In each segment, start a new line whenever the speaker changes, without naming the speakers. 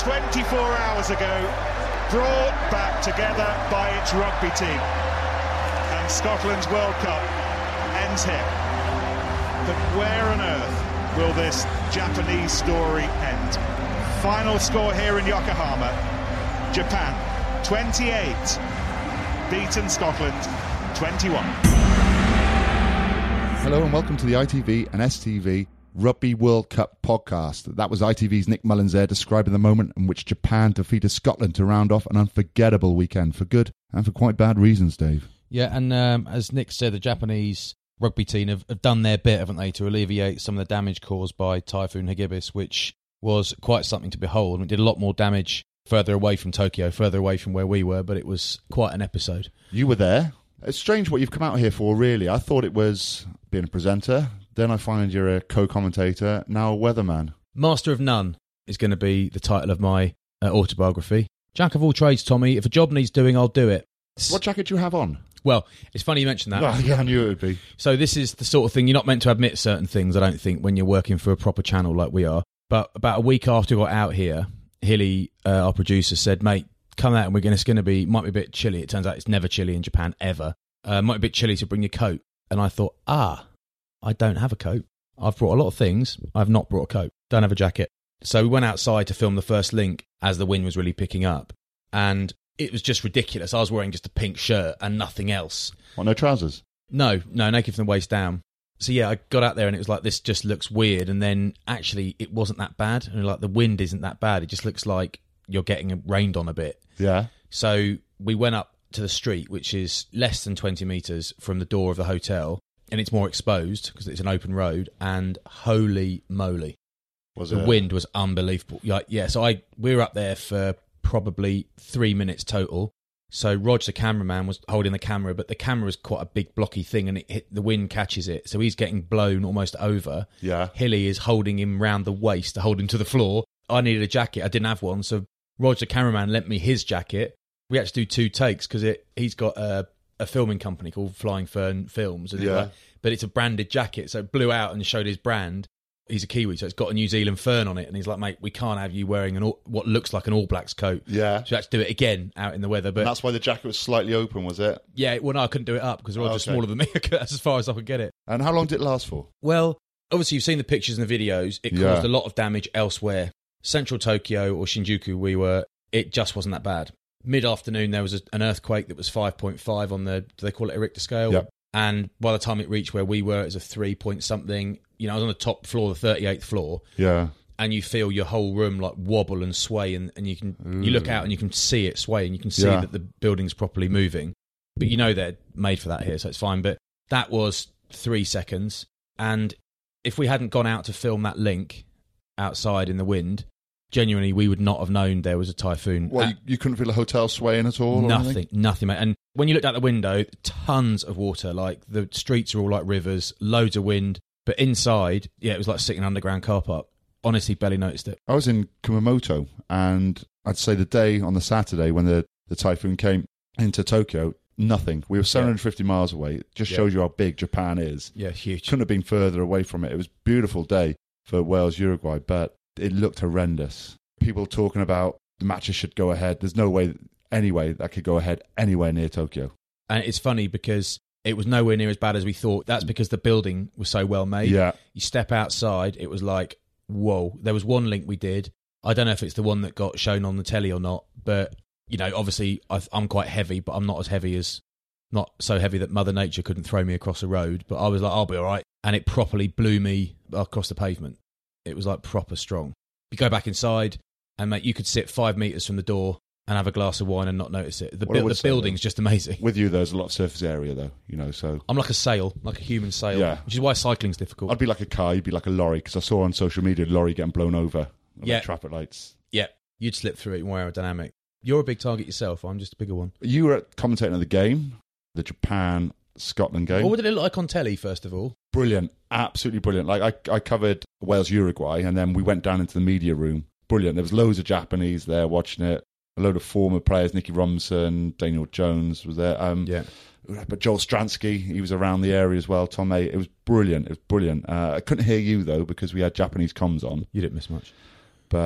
24 hours ago, brought back together by its rugby team. And Scotland's World Cup ends here. But where on earth will this Japanese story end? Final score here in Yokohama. Japan 28, beaten Scotland 21.
Hello and welcome to the ITV and STV Rugby World Cup podcast. That was ITV's Nick Mullins there describing the moment in which Japan defeated Scotland to round off an unforgettable weekend for good and for quite bad reasons, Dave.
Yeah, and as Nick said, the Japanese rugby team have done their bit, haven't they, to alleviate some of the damage caused by Typhoon Hagibis, which was quite something to behold. It did a lot more damage further away from Tokyo, further away from where we were, but it was quite an episode.
You were there. It's strange what you've come out here for, really. I thought it was being a presenter. Then I find you're a co-commentator, now a weatherman.
Master of None is going to be the title of my autobiography. Jack of all trades, Tommy. If a job needs doing, I'll do it.
What jacket do you have on?
Well, it's funny you mention that.
Well, yeah, I knew it would be.
So this is the sort of thing, you're not meant to admit certain things, I don't think, when you're working for a proper channel like we are. But about a week after we got out here, Hilly, our producer, said, mate, come out and might be a bit chilly. It turns out it's never chilly in Japan, ever. Might be a bit chilly, so bring your coat. And I thought, I don't have a coat. I've brought a lot of things. I've not brought a coat. Don't have a jacket. So we went outside to film the first link as the wind was really picking up. And it was just ridiculous. I was wearing just a pink shirt and nothing else.
What, no trousers?
No, naked from the waist down. So yeah, I got out there and it was like, this just looks weird. And then actually it wasn't that bad. And like the wind isn't that bad. It just looks like you're getting rained on a bit.
Yeah. So
we went up to the street, which is less than 20 metres from the door of the hotel. And it's more exposed because it's an open road. And holy moly. The wind was unbelievable. Yeah, so we were up there for probably 3 minutes total. So Rog, the cameraman, was holding the camera, but the camera was quite a big blocky thing and the wind catches it. So he's getting blown almost over.
Yeah.
Hilly is holding him round the waist to hold him to the floor. I needed a jacket. I didn't have one. So Rog, the cameraman, lent me his jacket. We had to do 2 takes because he's got a filming company called Flying Fern Films.
Yeah.
But it's a branded jacket. So it blew out and showed his brand. He's a Kiwi, so it's got a New Zealand fern on it. And he's like, mate, we can't have you wearing what looks like an All Blacks coat.
Yeah.
So we had to do it again out in the weather. But
and that's why the jacket was slightly open, was it?
Yeah, well, no, I couldn't do it up because Roger's smaller than me. That's as far as I could get it.
And how long did it last for?
Well, obviously you've seen the pictures and the videos. It caused a lot of damage elsewhere. Central Tokyo or Shinjuku, it just wasn't that bad. Mid-afternoon, there was an earthquake that was 5.5 on do they call it a Richter scale?
Yep.
And by the time it reached where we were, it was a 3-point-something. You know, I was on the top floor, the 38th floor.
Yeah.
And you feel your whole room like wobble and sway, and you look out and you can see it sway, and you can see that the building's properly moving. But you know they're made for that here, so it's fine. But that was 3 seconds. And if we hadn't gone out to film that link outside in the wind, genuinely, we would not have known there was a typhoon.
Well, you couldn't feel a hotel swaying at all?
Nothing, mate. And when you looked out the window, tons of water. Like, the streets are all like rivers, loads of wind. But inside, it was like sitting in an underground car park. Honestly, barely noticed it.
I was in Kumamoto, and I'd say the day on the Saturday when the typhoon came into Tokyo, nothing. We were 750 miles away. It just shows you how big Japan is.
Yeah, huge.
Couldn't have been further away from it. It was a beautiful day for Wales, Uruguay, but it looked horrendous. People talking about the matches should go ahead. There's no way, anyway, that could go ahead anywhere near Tokyo.
And it's funny because it was nowhere near as bad as we thought. That's because the building was so well made.
Yeah.
You step outside, it was like, whoa. There was one link we did. I don't know if it's the one that got shown on the telly or not, but, you know, obviously I'm quite heavy, but I'm not so heavy that Mother Nature couldn't throw me across a road. But I was like, I'll be all right. And it properly blew me across the pavement. It was like proper strong. You go back inside and, mate, you could sit 5 metres from the door and have a glass of wine and not notice it. The building's just amazing.
With you, there's a lot of surface area, though, you know, so...
I'm like a sail, like a human sail, which is why cycling's difficult.
I'd be like a car, you'd be like a lorry, because I saw on social media a lorry getting blown over. Like traffic lights.
Yeah, you'd slip through it, more aerodynamic. You're a big target yourself, I'm just a bigger one.
You were commentating on the game, the Japan-Scotland game.
What did it look like on telly, first of all?
Brilliant, absolutely brilliant. Like, I covered Wales-Uruguay, and then we went down into the media room. Brilliant. There was loads of Japanese there watching it. A load of former players, Nicky Robinson, Daniel Jones was there. But Joel Stransky, he was around the area as well. Tom A. It was brilliant. I couldn't hear you, though, because we had Japanese comms on.
You didn't miss much.
But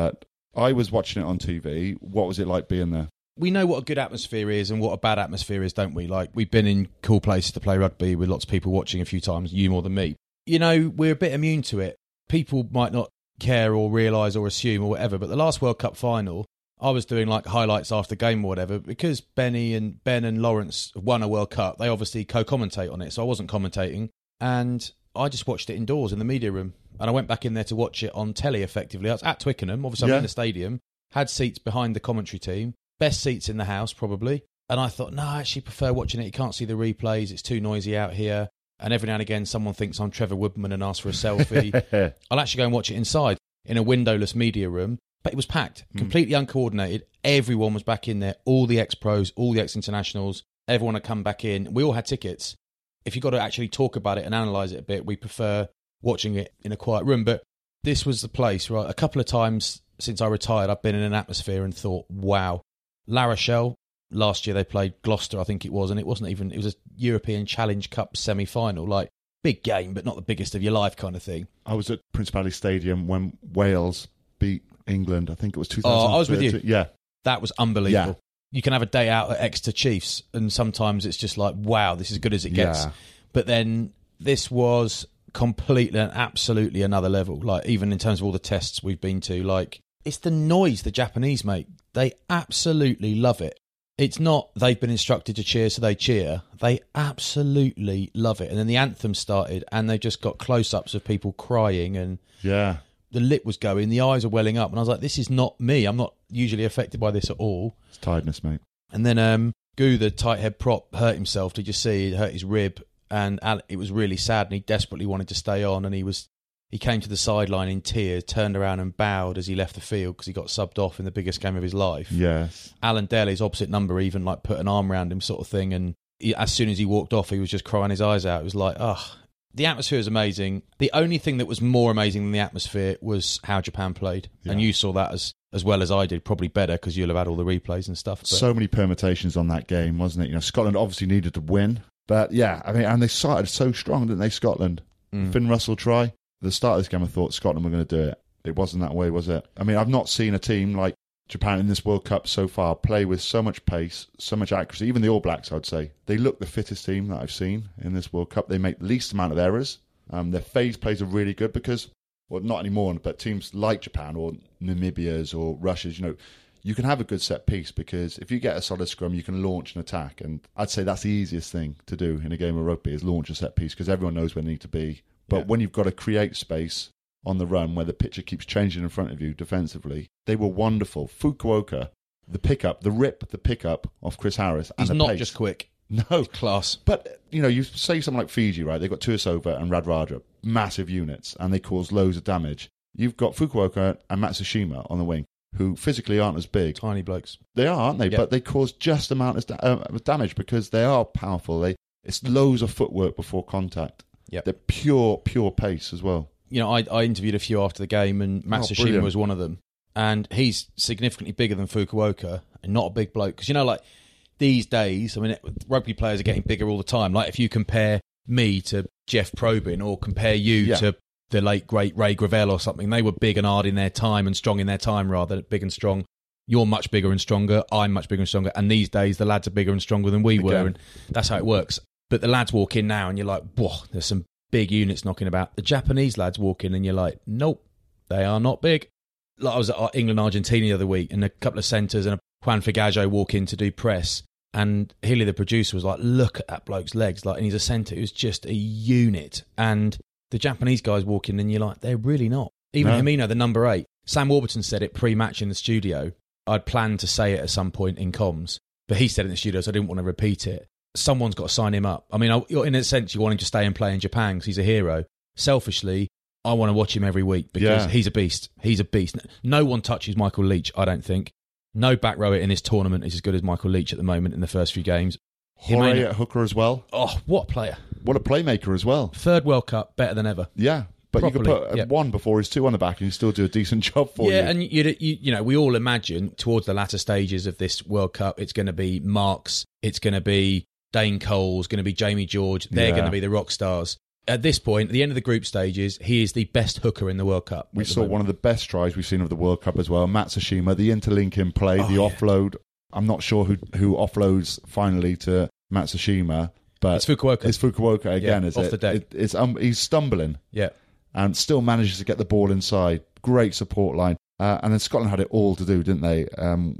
I was watching it on TV. What was it like being there?
We know what a good atmosphere is and what a bad atmosphere is, don't we? Like, we've been in cool places to play rugby with lots of people watching a few times, you more than me. You know, we're a bit immune to it. People might not care or realise or assume or whatever, but the last World Cup final, I was doing like highlights after the game or whatever, because Ben and Lawrence won a World Cup. They obviously co-commentate on it, so I wasn't commentating, and I just watched it indoors in the media room, and I went back in there to watch it on telly. Effectively, I was at Twickenham. Obviously, I'm in the stadium. Had seats behind the commentary team, best seats in the house probably. And I thought, no, I actually prefer watching it. You can't see the replays; it's too noisy out here. And every now and again, someone thinks I'm Trevor Woodman and asks for a selfie. I'll actually go and watch it inside in a windowless media room. But it was packed, completely uncoordinated. Everyone was back in there, all the ex-pros, all the ex-internationals. Everyone had come back in. We all had tickets. If you've got to actually talk about it and analyse it a bit, we prefer watching it in a quiet room. But this was the place, right? A couple of times since I retired, I've been in an atmosphere and thought, wow. La Rochelle, last year they played Gloucester, I think it was, and it was a European Challenge Cup semi-final, like big game, but not the biggest of your life kind of thing.
I was at Principality Stadium when Wales beat England. I think it was 2013.
Oh, I was with you.
Yeah.
That was unbelievable.
Yeah.
You can have a day out at Exeter Chiefs, and sometimes it's just like, wow, this is as good as it gets.
Yeah.
But then this was completely and absolutely another level. Like, even in terms of all the tests we've been to, like, it's the noise the Japanese make. They absolutely love it. It's not they've been instructed to cheer, so they cheer. They absolutely love it. And then the anthem started, and they just got close-ups of people crying, and
Yeah.
the lip was going, the eyes are welling up, and I was like, this is not me. I'm not usually affected by this at all.
It's tiredness, mate.
And then Goo, the tight head prop, hurt himself. Did you see? He hurt his rib, and it was really sad, and he desperately wanted to stay on, and he came to the sideline in tears, turned around and bowed as he left the field because he got subbed off in the biggest game of his life.
Yes.
Alan Daly's opposite number even like put an arm around him sort of thing, and as soon as he walked off, he was just crying his eyes out. It was like, the atmosphere is amazing. The only thing that was more amazing than the atmosphere was how Japan played.
Yeah.
And you saw that as well as I did, probably better because you'll have had all the replays and stuff. But
So many permutations on that game, wasn't it? You know, Scotland obviously needed to win. But yeah, I mean, and they started so strong, didn't they, Scotland? Finn Russell try. At the start of this game, I thought Scotland were going to do it. It wasn't that way, was it? I mean, I've not seen a team like Japan in this World Cup so far play with so much pace, so much accuracy. Even the All Blacks, I'd say. They look the fittest team that I've seen in this World Cup. They make the least amount of errors. Their phase plays are really good because, well, not anymore, but teams like Japan or Namibia's or Russia's, you know, you can have a good set piece because if you get a solid scrum, you can launch an attack. And I'd say that's the easiest thing to do in a game of rugby is launch a set piece because everyone knows where they need to be. But when you've got to create space on the run where the picture keeps changing in front of you defensively, they were wonderful. Fukuoka, the pickup off Chris Harris. And
he's
the
not
pace.
just quick.
No.
Class.
But, you know, you say something like Fiji, right? They've got Tuisova and Radradra, massive units, and they cause loads of damage. You've got Fukuoka and Matsushima on the wing, who physically aren't as big.
Tiny blokes.
They are, aren't they?
Yep.
But they cause just the amount of damage because they are powerful. It's loads of footwork before contact.
Yep.
They're pure pace as well.
You know, I interviewed a few after the game, and Matsushima
brilliant.
was one of them. And he's significantly bigger than Fukuoka, and not a big bloke. Because, you know, like, these days, I mean, rugby players are getting bigger all the time. Like, if you compare me to Jeff Probyn or compare you to the late, great Ray Gravel or something, they were big and hard in their time and strong in their time, rather, big and strong. You're much bigger and stronger. I'm much bigger and stronger. And these days, the lads are bigger and stronger than we were, and that's how it works. But the lads walk in now, and you're like, whoa, there's some big units knocking about. The Japanese lads walk in, and you're like, nope, they are not big. Like, I was at England-Argentina the other week, and a couple of centres and Juan Figajo walk in to do press, and Healy, the producer, was like, look at that bloke's legs. Like, and he's a centre who's just a unit. And the Japanese guys walk in, and you're like, they're really not. Even Himino, the number 8. Sam Warburton said it pre-match in the studio. I'd planned to say it at some point in comms, but he said it in the studio, so I didn't want to repeat it. Someone's got to sign him up. I mean, in a sense, you want him to stay and play in Japan because he's a hero. Selfishly, I want to watch him every week because he's a beast. He's a beast. No one touches Michael Leach, I don't think. No back rower in this tournament is as good as Michael Leach at the moment in the first few games.
Jorge at hooker as well.
Oh, what a player.
What a playmaker as well.
Third World Cup, better than ever.
Yeah. But
Properly,
you could put one before his 2 on the back and you still do a decent job for you.
Yeah, and you know, we all imagine towards the latter stages of this World Cup, it's going to be Marks, it's going to be Dane Coles, going to be Jamie George, they're going to be the rock stars. at this point, at the end of the group stages, he is the best hooker in the World Cup.
We saw one of the best tries we've seen of the World Cup as well. Matsushima, the interlinking play, the offload. I'm not sure who offloads finally to Matsushima, but
it's Fukuoka.
It's Fukuoka again, is
off
it?
the deck.
He's stumbling.
Yeah.
And still manages to get the ball inside. Great support line. And then Scotland had it all to do, didn't they?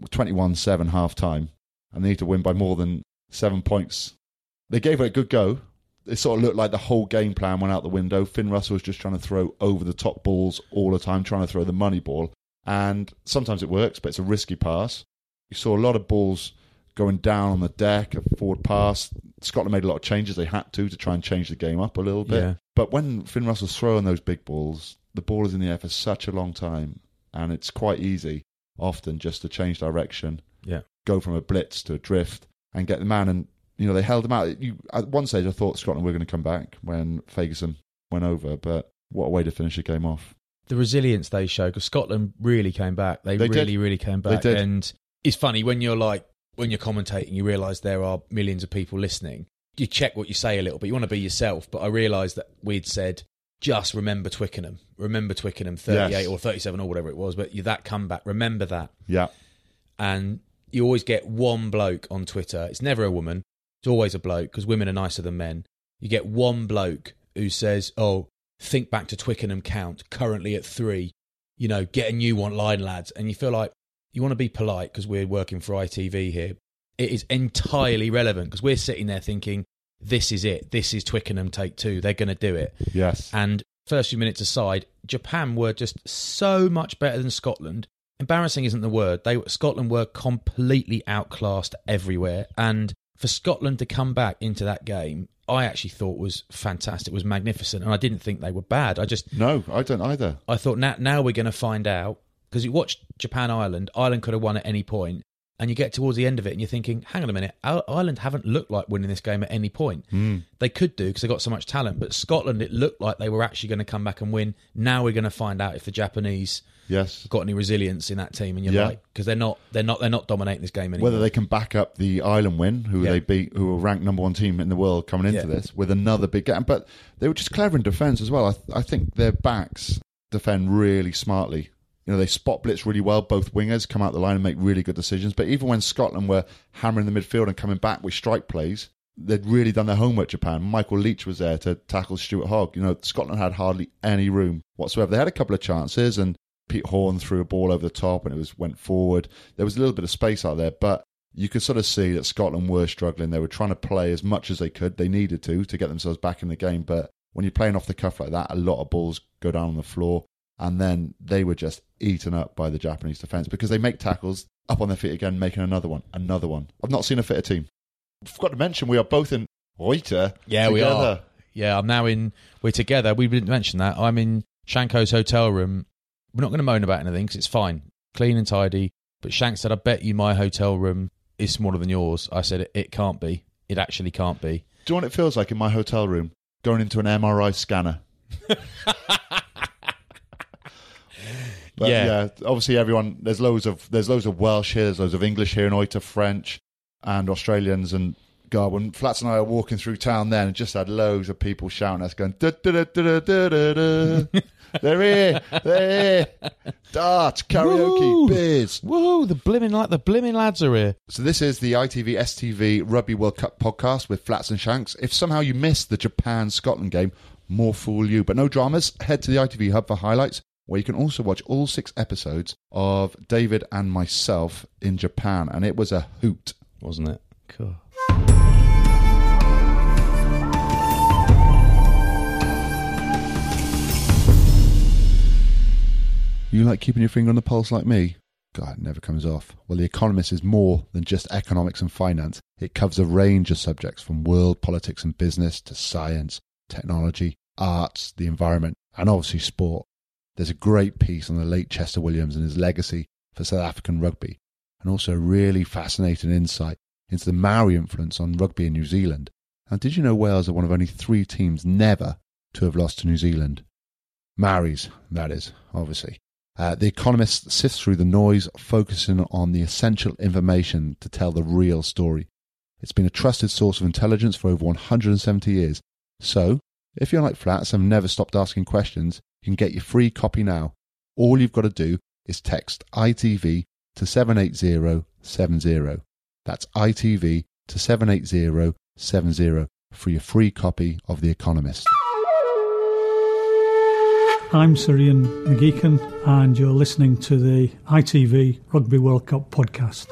21-7 half-time. And they need to win by more than 7 points. They gave it a good go. It sort of looked like the whole game plan went out the window. Finn Russell was just trying to throw over-the-top balls all the time, trying to throw the money ball. And sometimes it works, but it's a risky pass. You saw a lot of balls going down on the deck, a forward pass. Scotland made a lot of changes. They had to try and change the game up a little bit.
Yeah.
But when Finn Russell's throwing those big balls, the ball is in the air for such a long time. And it's quite easy, often, just to change direction, go from a blitz to a drift, and get the man. And, they held him out. At one stage, I thought Scotland were going to come back when Ferguson went over, but what a way to finish the game off.
The resilience they showed, because Scotland really came back. They really came back.
They did.
And it's funny, when you're commentating, you realise there are millions of people listening. You check what you say a little bit. You want to be yourself. But I realised that we'd said, just remember Twickenham. Remember Twickenham, 38 or 37 or whatever it was. But that comeback, remember that.
Yeah.
And you always get one bloke on Twitter. It's never a woman. It's always a bloke, because women are nicer than men. You get one bloke who says, think back to Twickenham count, currently at 3. Get a new one line, lads. And you feel like you want to be polite because we're working for ITV here. It is entirely relevant, because we're sitting there thinking, this is it. This is Twickenham take 2. They're going to do it.
Yes.
And first few minutes aside, Japan were just so much better than Scotland. Embarrassing isn't the word. Scotland were completely outclassed everywhere. And for Scotland to come back into that game, I actually thought was fantastic, was magnificent. And I didn't think they were bad.
No, I don't either.
I thought now we're going to find out. Because you watched Japan-Ireland, Ireland could have won at any point, and you get towards the end of it and you're thinking, hang on a minute, Ireland haven't looked like winning this game at any point. They could do, because they've got so much talent, but Scotland, it looked like they were actually going to come back and win. Now we're going to find out if the Japanese got any resilience in that team, and you're right, because they're not dominating this game anymore.
Whether they can back up the Ireland win, who they beat, who were ranked number 1 team in the world coming into this, with another big game. But they were just clever in defence as well. I think their backs defend really smartly. They spot blitz really well. Both wingers come out the line and make really good decisions. But even when Scotland were hammering the midfield and coming back with strike plays, they'd really done their homework, Japan. Michael Leach was there to tackle Stuart Hogg. Scotland had hardly any room whatsoever. They had a couple of chances, and Pete Horne threw a ball over the top and it went forward. There was a little bit of space out there, but you could sort of see that Scotland were struggling. They were trying to play as much as they could. They needed to get themselves back in the game. But when you're playing off the cuff like that, a lot of balls go down on the floor. And then they were just eaten up by the Japanese defence, because they make tackles, up on their feet again, making another one. I've not seen a fitter team. I forgot to mention, we are both in Oita.
Yeah,
together.
we are. Yeah, I'm now we're together. We didn't mention that. I'm in Shanko's hotel room. We're not going to moan about anything, because it's fine. Clean and tidy. But Shank said, I bet you my hotel room is smaller than yours. I said, it can't be. It actually can't be.
Do you know what it feels like in my hotel room? Going into an MRI scanner. But yeah, obviously everyone, there's loads of Welsh here, there's loads of English here in Oita, French and Australians. And God, when Flats and I are walking through town then, it just had loads of people shouting at us, going, da, da, da, da, da, da, da. They're here. Darts, karaoke,
Woo!
beers.
Woohoo, the blimmin' lads are here.
So this is the ITV STV Rugby World Cup podcast with Flats and Shanks. If somehow you missed the Japan-Scotland game, more fool you. But no dramas, head to the ITV Hub for highlights, where you can also watch all 6 episodes of David and myself in Japan. And it was a hoot.
Wasn't it? Cool.
You like keeping your finger on the pulse like me? God, it never comes off. Well, The Economist is more than just economics and finance. It covers a range of subjects, from world politics and business to science, technology, arts, the environment, and obviously sport. There's a great piece on the late Chester Williams and his legacy for South African rugby, and also a really fascinating insight into the Maori influence on rugby in New Zealand. And did you know Wales are one of only 3 teams never to have lost to New Zealand? Maoris, that is, obviously. The Economist sifts through the noise, focusing on the essential information to tell the real story. It's been a trusted source of intelligence for over 170 years. So, If you're like Flats and have never stopped asking questions, you can get your free copy now. All you've got to do is text ITV to 78070. That's ITV to 78070 for your free copy of The Economist.
I'm Sir Ian McGeechan, and you're listening to the ITV Rugby World Cup podcast.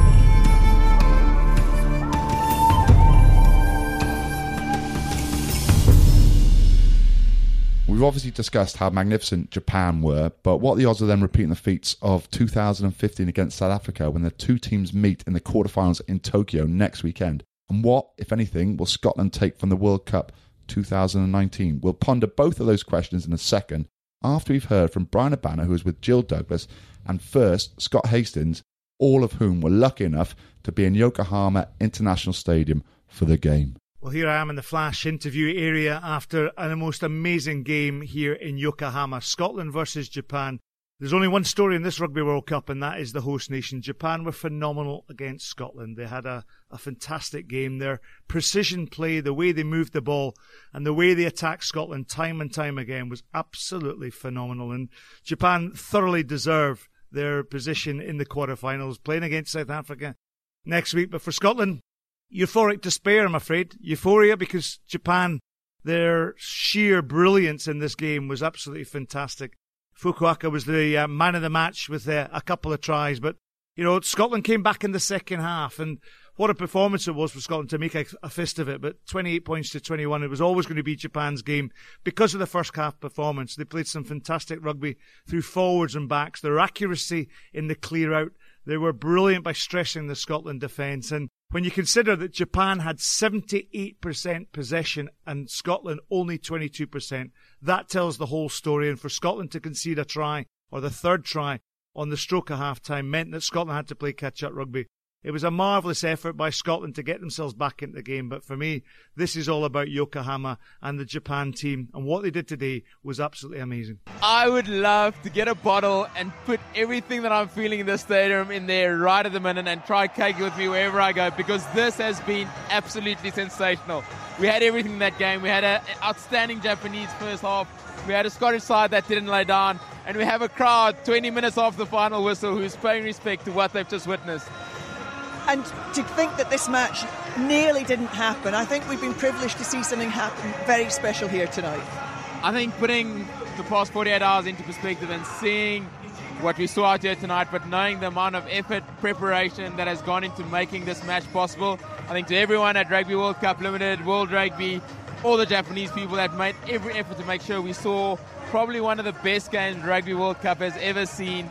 We've obviously discussed how magnificent Japan were, but what are the odds of them repeating the feats of 2015 against South Africa when the two teams meet in the quarterfinals in Tokyo next weekend? And what, if anything, will Scotland take from the World Cup 2019? We'll ponder both of those questions in a second after we've heard from Brian Abana, who was with Jill Douglas, and first Scott Hastings, all of whom were lucky enough to be in Yokohama International Stadium for the game.
Well, here I am in the Flash interview area after a most amazing game here in Yokohama. Scotland versus Japan. There's only one story in this Rugby World Cup, and that is the host nation. Japan were phenomenal against Scotland. They had a fantastic game. Their precision play, the way they moved the ball, and the way they attacked Scotland time and time again was absolutely phenomenal. And Japan thoroughly deserve their position in the quarterfinals, playing against South Africa next week. But for Scotland, euphoric despair, I'm afraid. Euphoria because Japan, their sheer brilliance in this game was absolutely fantastic. Fukuoka was the man of the match with a couple of tries. But, you know, Scotland came back in the second half. And what a performance it was for Scotland to make a fist of it. But 28 points to 21, it was always going to be Japan's game because of the first half performance. They played some fantastic rugby through forwards and backs. Their accuracy in the clear out, they were brilliant by stressing the Scotland defence. And when you consider that Japan had 78% possession and Scotland only 22%, that tells the whole story. And for Scotland to concede a try, or the third try, on the stroke of half-time meant that Scotland had to play catch-up rugby. It was a marvellous effort by Scotland to get themselves back into the game. But for me, this is all about Yokohama and the Japan team. And what they did today was absolutely amazing.
I would love to get a bottle and put everything that I'm feeling in this stadium in there right at the minute and try cake with me wherever I go, because this has been absolutely sensational. We had everything in that game. We had an outstanding Japanese first half. We had a Scottish side that didn't lay down. And we have a crowd 20 minutes after the final whistle who's paying respect to what they've just witnessed.
And to think that this match nearly didn't happen, I think we've been privileged to see something happen very special here tonight.
I think putting the past 48 hours into perspective and seeing what we saw out here tonight, but knowing the amount of effort, preparation that has gone into making this match possible, I think to everyone at Rugby World Cup Limited, World Rugby, all the Japanese people that made every effort to make sure we saw probably one of the best games Rugby World Cup has ever seen.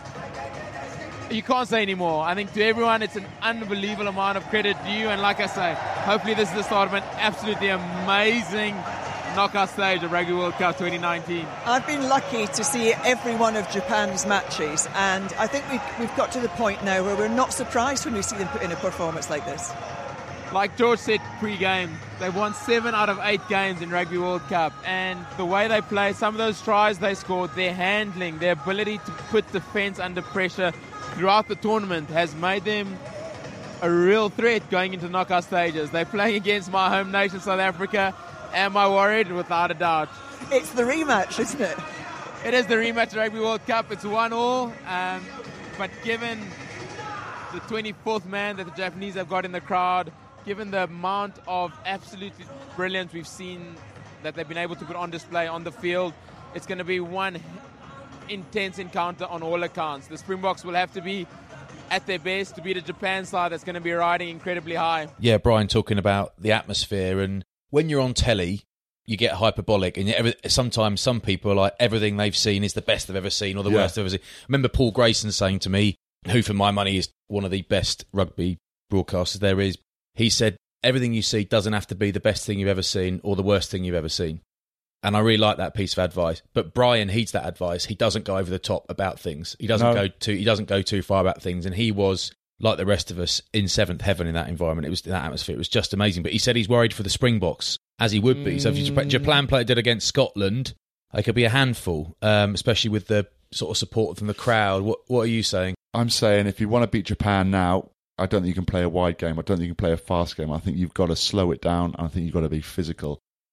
You can't say anymore. I think to everyone it's an unbelievable amount of credit due, and like I say, hopefully this is the start of an absolutely amazing knockout stage of Rugby World Cup 2019.
I've been lucky to see every one of Japan's matches, and I think we've got to the point now where we're not surprised when we see them put in a performance like this.
Like George said pre-game, they've won 7 out of 8 games in Rugby World Cup, and the way they play, some of those tries they scored, their handling, their ability to put defence under pressure throughout the tournament has made them a real threat going into knockout stages. They're playing against my home nation, South Africa. Am I worried? Without a doubt.
It's the rematch, isn't it?
It is the rematch of Rugby World Cup. It's 1-1, but given the 24th man that the Japanese have got in the crowd, given the amount of absolute brilliance we've seen that they've been able to put on display on the field, it's going to be one intense encounter on all accounts. The Springboks will have to be at their best to beat a Japan side that's going to be riding incredibly high.
Yeah, Brian talking about the atmosphere, and when you're on telly, you get hyperbolic, and sometimes some people are like, everything they've seen is the best they've ever seen or the worst they've ever seen. I remember Paul Grayson saying to me, who for my money is one of the best rugby broadcasters there is, he said, everything you see doesn't have to be the best thing you've ever seen or the worst thing you've ever seen. And I really like that piece of advice. But Brian heeds that advice. He doesn't go over the top about things. He doesn't go too far about things. And he was, like the rest of us, in seventh heaven in that environment. It was in that atmosphere. It was just amazing. But he said he's worried for the Springboks, as he would be. So if Japan played it against Scotland, they could be a handful, especially with the sort of support from the crowd. What are you saying?
I'm saying if you want to beat Japan now, I don't think you can play a wide game. I don't think you can play a fast game. I think you've got to slow it down. I think you've got to be physical.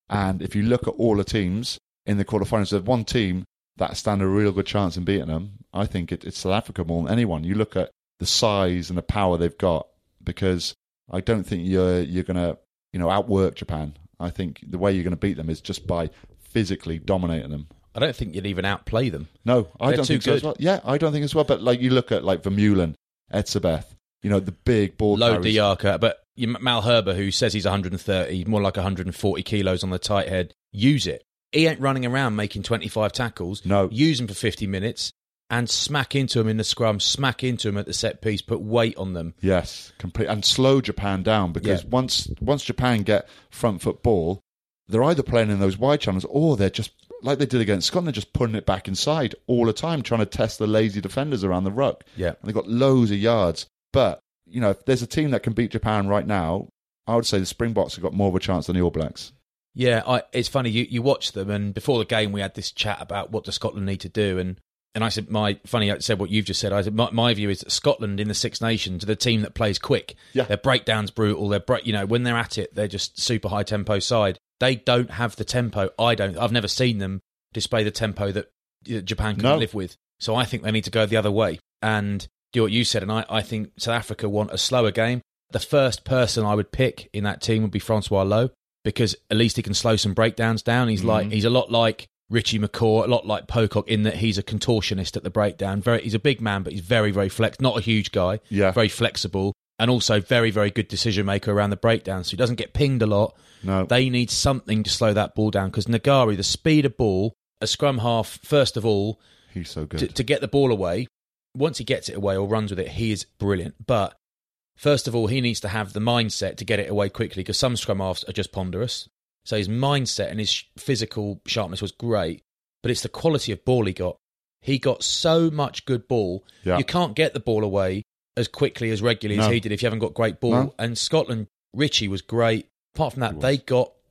And if you look at all the teams in the quarterfinals, there's one team that stand a real good chance in beating them. I think it's South Africa more than anyone. You look at the size and the power they've got, because I don't think you're going to outwork Japan. I think the way you're going to beat them is just by physically dominating them.
I don't think you'd even outplay them.
No, I
They're
don't think
too
so as well. Yeah, I don't think as well. But like you look at like Vermeulen, Etzebeth, the big ball
Low
carriers.
Diarca, but Mal Herber, who says he's 130, more like 140 kilos on the tight head, use it. He ain't running around making 25 tackles.
No.
Use him for 50 minutes and smack into him in the scrum, smack into him at the set piece, put weight on them.
Yes, complete, and slow Japan down, because once Japan get front foot ball, they're either playing in those wide channels or they're just, like they did against Scotland, just putting it back inside all the time, trying to test the lazy defenders around the ruck.
Yeah.
And they've got loads of yards. But, if there's a team that can beat Japan right now, I would say the Springboks have got more of a chance than the All Blacks.
Yeah, it's funny, you watch them, and before the game we had this chat about what does Scotland need to do, and I said, I said what you've just said. I said, my view is that Scotland in the Six Nations are the team that plays quick.
Yeah.
Their breakdown's brutal. When they're at it, they're just super high tempo side. They don't have the tempo. I've never seen them display the tempo that Japan can live with. So I think they need to go the other way and do what you said. And I think South Africa want a slower game. The first person I would pick in that team would be Francois Lowe, because at least he can slow some breakdowns down. He's a lot like Richie McCaw, a lot like Pocock, in that he's a contortionist at the breakdown. He's a big man, but he's very, very not a huge guy.
Yeah.
Very flexible, and also very, very good decision maker around the breakdown. So he doesn't get pinged a lot.
No.
They need something to slow that ball down, because Nagari, the speed of ball, a scrum half, first of all,
he's so good
to get the ball away. Once he gets it away or runs with it, he is brilliant. But first of all, he needs to have the mindset to get it away quickly, because some scrum halves are just ponderous. So his mindset and his physical sharpness was great, but it's the quality of ball he got. He got so much good ball.
Yeah.
You can't get the ball away as quickly, as regularly as he did if you haven't got great ball.
No.
And Scotland, Richie was great. Apart from that, they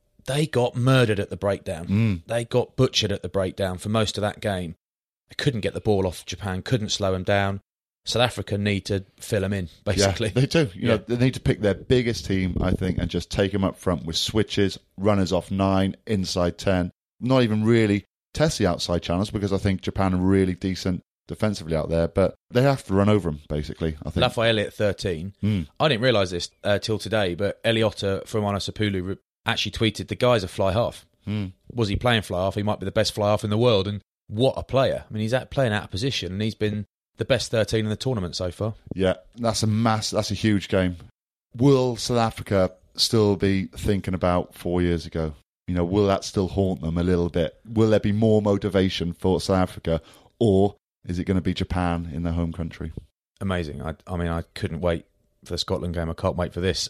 got murdered at the breakdown. They got butchered at the breakdown for most of that game. They couldn't get the ball off Japan, couldn't slow him down. South Africa need to fill them in, basically.
Yeah, they do. They need to pick their biggest team, I think, and just take them up front with switches, runners off 9, inside 10. Not even really test the outside channels, because I think Japan are really decent defensively out there, but they have to run over them, basically, I think.
Lafayette at 13. I didn't realise this till today, but Eliota from Anasapulu actually tweeted, the guy's a fly half. Was he playing fly half? He might be the best fly half in the world, and what a player. I mean, he's playing out of position, and he's been the best 13 in the tournament so far.
Yeah, that's a huge game. Will South Africa still be thinking about 4 years ago? Will that still haunt them a little bit? Will there be more motivation for South Africa, or is it going to be Japan in their home country?
Amazing. I couldn't wait for the Scotland game. I can't wait for this.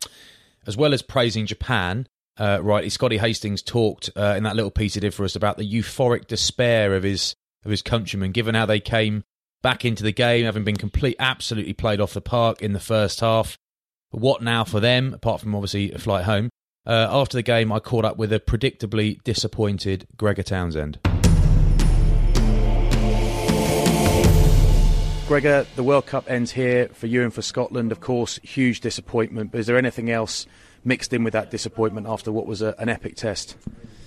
As well as praising Japan, rightly, Scotty Hastings talked in that little piece he did for us about the euphoric despair of his countrymen, given how they came back into the game, having been absolutely played off the park in the first half. But what now for them, apart from obviously a flight home? After the game, I caught up with a predictably disappointed Gregor Townsend. Gregor, the World Cup ends here for you and for Scotland. Of course, huge disappointment. But is there anything else mixed in with that disappointment after what was an epic test?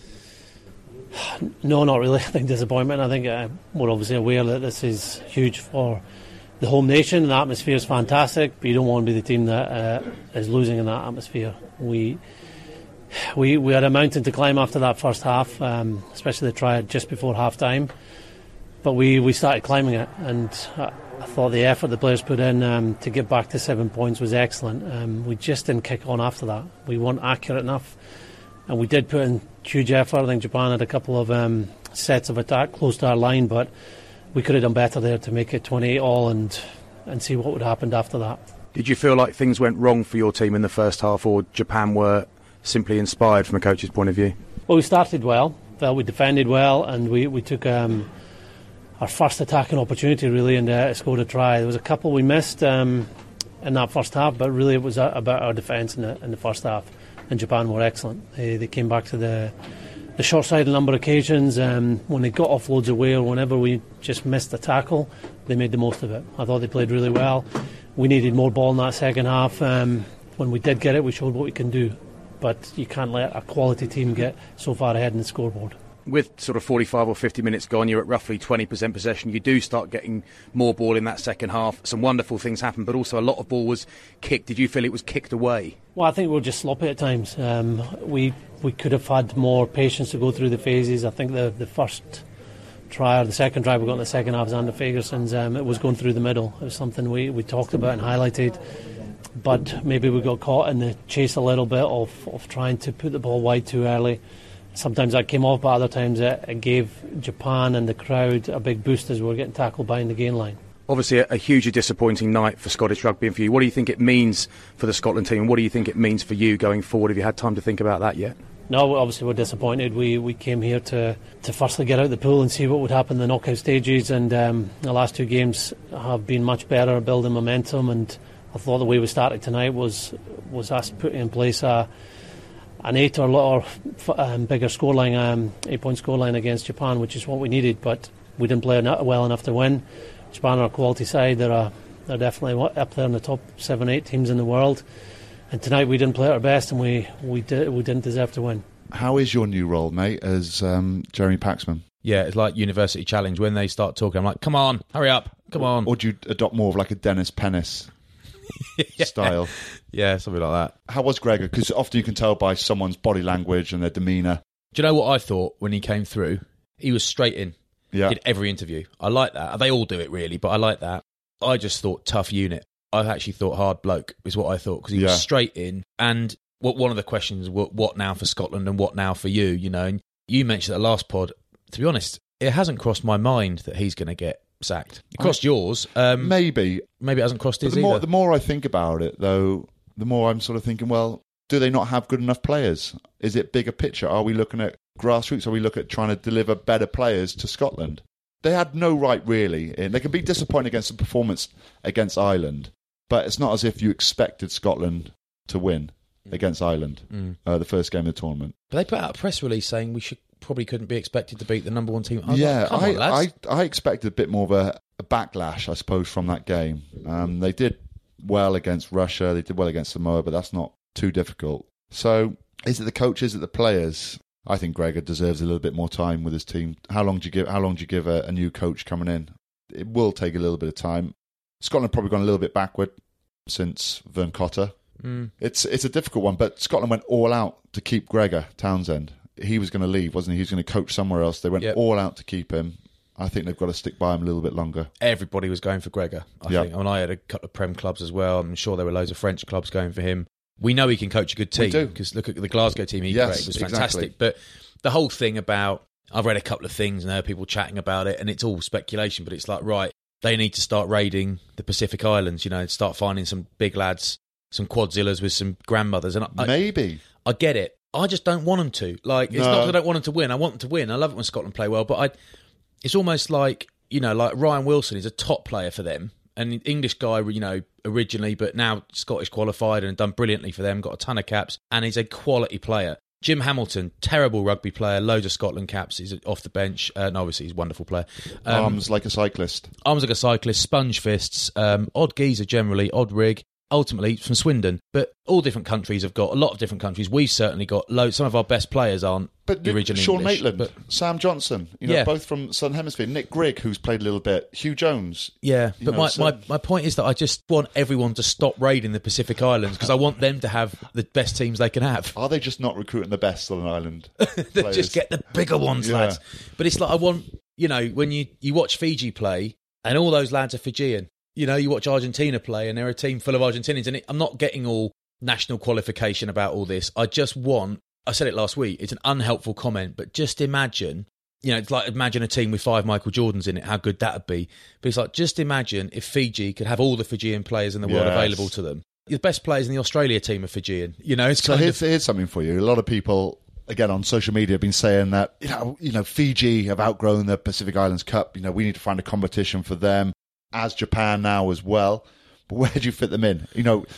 No, not really. I think disappointment. I think we're obviously aware that this is huge for the home nation. The atmosphere is fantastic, but you don't want to be the team that is losing in that atmosphere. We had a mountain to climb after that first half, especially the try just before half time. But we started climbing it, and I thought the effort the players put in to get back to 7 points was excellent. We just didn't kick on after that. We weren't accurate enough, and we did put in huge effort. I think Japan had a couple of sets of attack close to our line, but we could have done better there to make it 28 all and see what would have happened after that.
Did you feel like things went wrong for your team in the first half, or Japan were simply inspired from a coach's point of view?
Well, we started well. Felt we defended well, and we took our first attacking opportunity really, and scored a try. There was a couple we missed in that first half, but really it was about our defence in the first half. And Japan were excellent. They came back to the short side a number of occasions. When they got offloads away, or whenever we just missed a tackle, they made the most of it. I thought they played really well. We needed more ball in that second half. When we did get it, we showed what we can do. but you can't let a quality team get so far ahead in the scoreboard.
With sort of 45 or 50 minutes gone, you're at roughly 20% possession. You do start getting more ball in that second half. Some wonderful things happen, but also a lot of ball was kicked. Did you feel it was kicked away?
Well, I think we were just sloppy at times. We could have had more patience to go through the phases. I think the first try or the second try we got in the second half was Ander Fagerson's. It was going through the middle. It was something we talked about and highlighted. But maybe we got caught in the chase a little bit of trying to put the ball wide too early. Sometimes that came off, but other times it gave Japan and the crowd a big boost as we were getting tackled behind the gain line.
Obviously a hugely disappointing night for Scottish rugby and for you. What do you think it means for the Scotland team, and what do you think it means for you going forward? Have you had time to think about that yet?
No, obviously we're disappointed. We came here to firstly get out the pool and see what would happen in the knockout stages, and the last two games have been much better, building momentum, and I thought the way we started tonight was us putting in place an 8 or bigger scoreline, 8-point scoreline against Japan, which is what we needed, but we didn't play well enough to win. Japan are a quality side. They're definitely up there in the top 7-8 teams in the world, and tonight we didn't play our best, and we didn't deserve to win.
How is your new role, mate, as Jeremy Paxman?
Yeah, it's like University Challenge. When they start talking, I'm like, come on, hurry up, come on.
Or do you adopt more of like a Dennis Pennis style?
Yeah, something like that.
How was Gregor? Because often you can tell by someone's body language and their demeanour.
Do you know what I thought when he came through? He was straight in.
Yeah.
Did every interview. I like that. They all do it really, but I like that. I just thought tough unit. I actually thought hard bloke is what I thought, because he was straight in. And one of the questions, what now for Scotland and what now for you? You know, and you mentioned that last pod. To be honest, it hasn't crossed my mind that he's going to get sacked. It crossed yours.
Maybe
it hasn't crossed his
either. The more I think about it, though, the more I'm sort of thinking, well, do they not have good enough players? Is it bigger picture? Are we looking at grassroots? Are we looking at trying to deliver better players to Scotland? They had no right, really. They can be disappointed against the performance against Ireland, but it's not as if you expected Scotland to win against Ireland, the first game of the tournament.
But they put out a press release saying we probably couldn't be expected to beat the number one team.
I expected a bit more of a backlash, I suppose, from that game. They did well against Russia, they did well against Samoa, but that's not too difficult. So, is it the coaches, is it the players? I think Gregor deserves a little bit more time with his team. How long do you give a new coach coming in? It will take a little bit of time. Scotland have probably gone a little bit backward since Vern Cotter. It's a difficult one, but Scotland went all out to keep Gregor Townsend. He was going to leave, wasn't he? He was going to coach somewhere else. They went all out to keep him. I think they've got to stick by him a little bit longer.
Everybody was going for Gregor, I think. I mean, I had a couple of Prem clubs as well. I'm sure there were loads of French clubs going for him. We know he can coach a good team, because look at the Glasgow team he created. It was fantastic. Exactly. But the whole thing about, I've read a couple of things and heard people chatting about it, and it's all speculation, but it's like, right, they need to start raiding the Pacific Islands, start finding some big lads, some quadzillas with some grandmothers. And
maybe.
I get it. I just don't want them to. Like, it's not that I don't want them to win. I want them to win. I love it when Scotland play well, but it's almost like, like Ryan Wilson is a top player for them. An English guy, originally, but now Scottish qualified and done brilliantly for them, got a ton of caps, and he's a quality player. Jim Hamilton, terrible rugby player, loads of Scotland caps, he's off the bench, and obviously he's a wonderful player.
Arms like a cyclist,
sponge fists, odd geezer generally, odd rig. Ultimately from Swindon, but all different countries have got a lot of different countries. We've certainly got loads. Some of our best players aren't originally
Sean
English,
Maitland, Sam Johnson, both from Southern Hemisphere. Nick Grigg, who's played a little bit. Hugh Jones.
Yeah, but my point is that I just want everyone to stop raiding the Pacific Islands, because I want them to have the best teams they can have.
Are they just not recruiting the best Southern Island
players? Just get the bigger ones, lads. But it's like, I want, when you watch Fiji play, and all those lads are Fijian. You watch Argentina play and they're a team full of Argentinians, and I'm not getting all national qualification about all this. I just want, I said it last week, it's an unhelpful comment, but just imagine, it's like imagine a team with 5 Michael Jordans in it, how good that would be. But it's like, just imagine if Fiji could have all the Fijian players in the world available to them. The best players in the Australia team are Fijian.
Here's something for you. A lot of people, again, on social media have been saying that, Fiji have outgrown the Pacific Islands Cup. We need to find a competition for them, as Japan now as well. But where do you fit them in?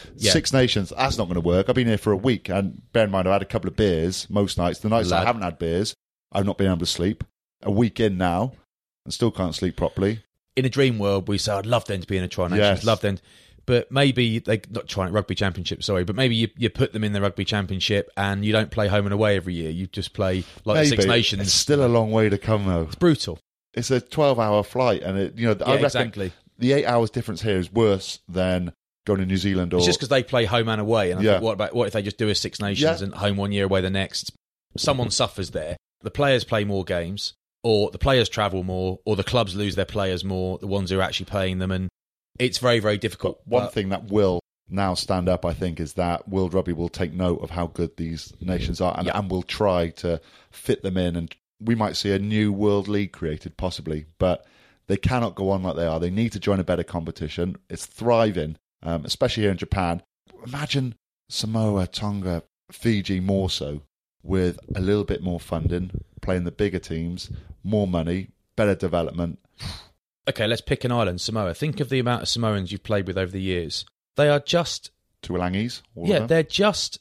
6 nations, that's not going to work. I've been here for a week, and bear in mind, I've had a couple of beers most nights. The nights I haven't had beers, I've not been able to sleep. A week in now, and still can't sleep properly.
In a dream world, we say, I'd love them to be in a tri-nations, love them. But maybe they not trying at rugby championship, sorry, but maybe you put them in the rugby championship and you don't play home and away every year. You just play like the Six Nations.
It's still a long way to come, though.
It's brutal.
It's a 12-hour flight, and I reckon
exactly.
The 8 hours difference here is worse than going to New Zealand.
It's just because they play home and away, and I think, what if they just do a Six Nations and home one year, away the next? Someone suffers there. The players play more games, or the players travel more, or the clubs lose their players more, the ones who are actually playing them, and it's very, very difficult.
One thing that will now stand up, I think, is that World Rugby will take note of how good these nations are and will try to fit them in, and we might see a new World League created, possibly, but they cannot go on like they are. They need to join a better competition. It's thriving, especially here in Japan. Imagine Samoa, Tonga, Fiji more so, with a little bit more funding, playing the bigger teams, more money, better development.
Okay, let's pick an island, Samoa. Think of the amount of Samoans you've played with over the years. They are just...
Tuolangis?
They're just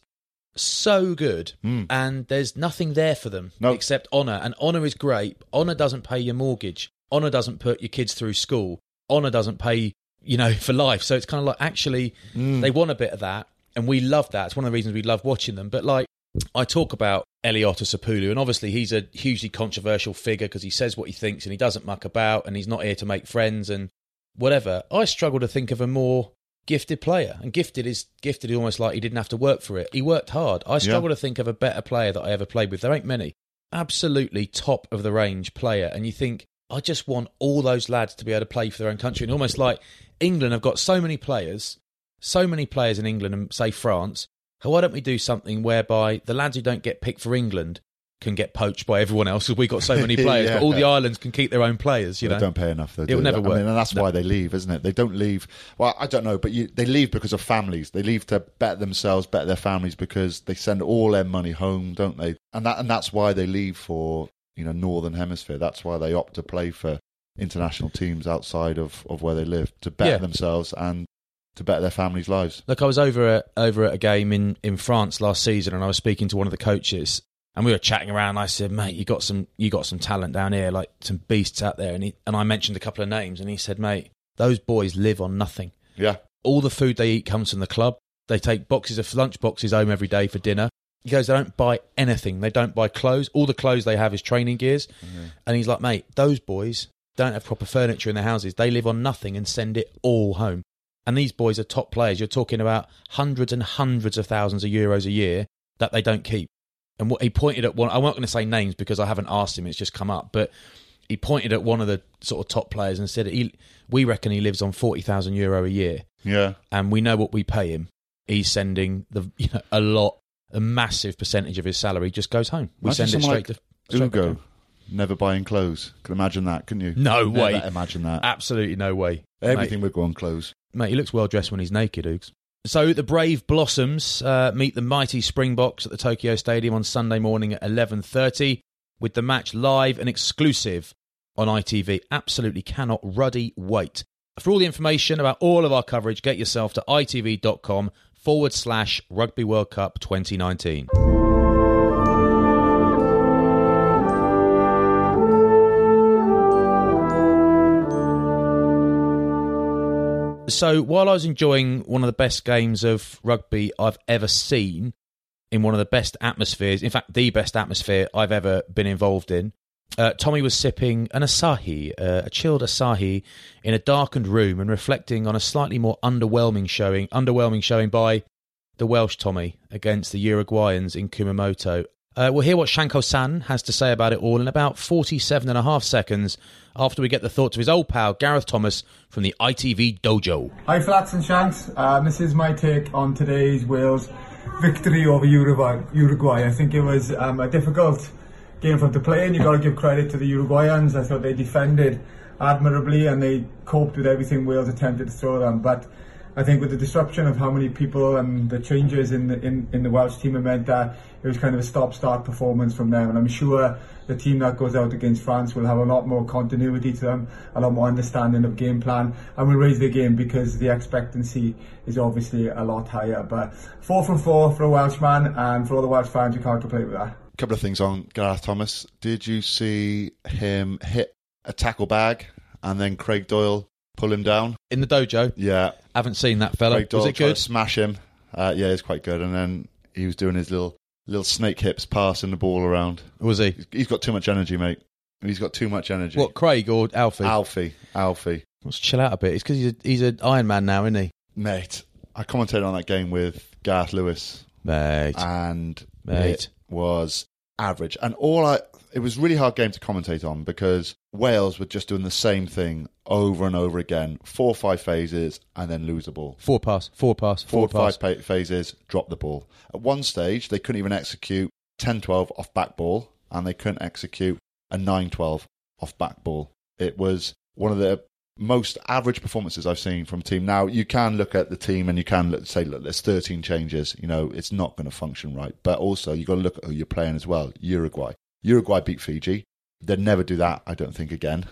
so good, and there's nothing there for them except honour. And honour is great. Honour doesn't pay your mortgage. Honour doesn't put your kids through school. Honour doesn't pay, for life. So it's kind of like, actually, they want a bit of that, and we love that. It's one of the reasons we love watching them. But, I talk about Eliota Sapulu, and obviously he's a hugely controversial figure because he says what he thinks and he doesn't muck about, and he's not here to make friends and whatever. I struggle to think of a more gifted player, and gifted is almost like he didn't have to work for it. He worked hard. I struggle to think of a better player that I ever played with. There ain't many. Absolutely top of the range player, and you think, I just want all those lads to be able to play for their own country. And almost like England have got so many players in England and say France. Why don't we do something whereby the lads who don't get picked for England can get poached by everyone else because we've got so many players, but all the islands can keep their own players,
They don't pay enough.
It will never work.
And that's why they leave, isn't it? They don't leave. Well, I don't know, but they leave because of families. They leave to better themselves, better their families, because they send all their money home, don't they? And that's why they leave for, Northern Hemisphere. That's why they opt to play for international teams outside of where they live, to better themselves and to better their families' lives.
Look, I was over at a game in France last season, and I was speaking to one of the coaches, and we were chatting around. And I said, "Mate, you got some talent down here, like some beasts out there." And I mentioned a couple of names, and he said, "Mate, those boys live on nothing.
Yeah,
all the food they eat comes from the club. They take boxes of lunch boxes home every day for dinner." He goes, "They don't buy anything. They don't buy clothes. All the clothes they have is training gears." Mm-hmm. And he's like, "Mate, those boys don't have proper furniture in their houses. They live on nothing and send it all home." And these boys are top players. You're talking about hundreds and hundreds of thousands of euros a year that they don't keep. And what he pointed at one, I'm not going to say names because I haven't asked him, it's just come up, but he pointed at one of the sort of top players and said, we reckon he lives on €40,000 a year.
Yeah.
And we know what we pay him. He's sending a massive percentage of his salary just goes home. We send it straight to
Ugo. Never buying clothes. Can imagine that, couldn't you?
No way.
Never imagine that.
Absolutely no way.
Everything would go on clothes.
Mate, he looks well dressed when he's naked, Oogs. So the Brave Blossoms meet the mighty Springboks at the Tokyo Stadium on Sunday morning at 11:30 with the match live and exclusive on ITV. Absolutely cannot ruddy wait. For all the information about all of our coverage, get yourself to itv.com/Rugby World Cup 2019. So while I was enjoying one of the best games of rugby I've ever seen, in one of the best atmospheres, in fact the best atmosphere I've ever been involved in, Tommy was sipping an Asahi, a chilled Asahi, in a darkened room and reflecting on a slightly more underwhelming showing by the Welsh Tommy against the Uruguayans in Kumamoto. We'll hear what Shanko-san has to say about it all in about 47.5 seconds after we get the thoughts of his old pal Gareth Thomas from the ITV Dojo.
Hi Flats and Shanks, this is my take on today's Wales victory over Uruguay. I think it was a difficult game for them to play, and you've got to give credit to the Uruguayans. I thought they defended admirably and they coped with everything Wales attempted to throw them, but I think with the disruption of how many people and the changes in the Welsh team, it meant that it was kind of a stop-start performance from them. And I'm sure the team that goes out against France will have a lot more continuity to them, a lot more understanding of game plan, and will raise their game because the expectancy is obviously a lot higher. But 4 from 4 for a Welshman, and for all the Welsh fans, you can't complain with that.
A couple of things on Gareth Thomas. Did you see him hit a tackle bag and then Craig Doyle pull him down.
In the dojo?
Yeah.
Haven't seen that fella.
Craig Doyle
Was it
tried
good?
to smash him. Yeah, it's quite good. And then he was doing his little snake hips, passing the ball around.
Was he?
He's got too much energy, mate. He's got too much energy.
What, Craig or Alfie?
Alfie.
Let's chill out a bit. It's because he's an Iron Man now, isn't he?
Mate, I commentated on that game with Gareth Lewis.
Mate.
And it was average. And it was a really hard game to commentate on because Wales were just doing the same thing over and over again. 4 or 5 phases and then lose the ball.
Forward pass.
4 or 5 phases, drop the ball. At one stage, they couldn't even execute 10-12 off back ball, and they couldn't execute a 9-12 off back ball. It was one of the most average performances I've seen from a team. Now, you can look at the team and you can say, look, there's 13 changes. You know, it's not going to function right. But also, you've got to look at who you're playing as well. Uruguay beat Fiji. They'd never do that, I don't think, again.